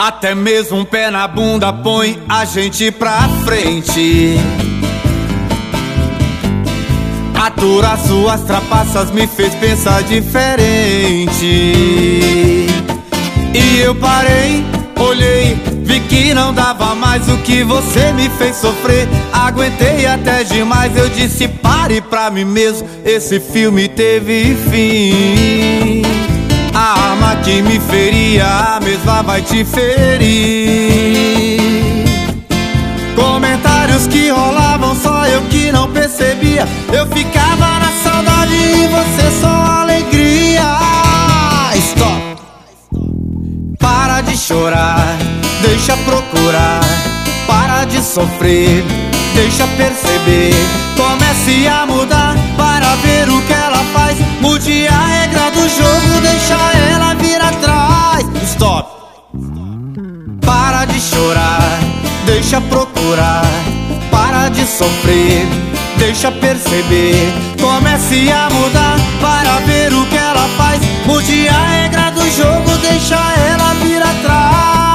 Até mesmo um pé na bunda põe a gente pra frente. Aturar suas trapaças me fez pensar diferente. E eu parei, olhei, vi que não dava mais. O que você me fez sofrer, aguentei até demais. Eu disse pare pra mim mesmo, esse filme teve fim. A arma que me feria, a mesma vai te ferir. Comentários que rolavam, só eu que não percebia. Eu ficava na saudade e você só alegria. Stop! Para de chorar, deixa procurar. Para de sofrer, deixa perceber. Comece a mudar para ver o que ela faz. Mude a regra do jogo, deixa ela vir atrás. Stop! Para de chorar, deixa procurar. Para de sofrer, deixa perceber. Comece a mudar para ver o que ela faz. Mude a regra do jogo, deixa ela vir atrás.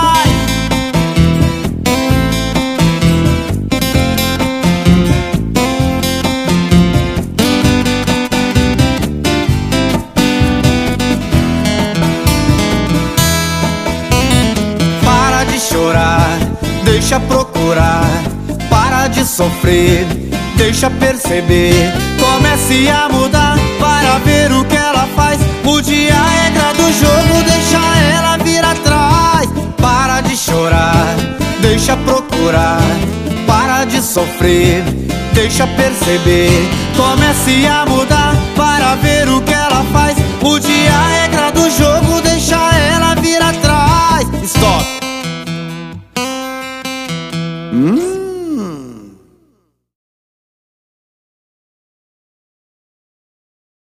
Para de chorar, deixa procurar. Para de sofrer, deixa perceber. Comece a mudar para ver o que ela faz. Mude a regra do jogo, deixa ela vir atrás. Para de chorar, deixa procurar. Para de sofrer, deixa perceber. Comece a mudar para ver o que ela faz. Mude a regra do jogo, deixa ela vir atrás. Stop!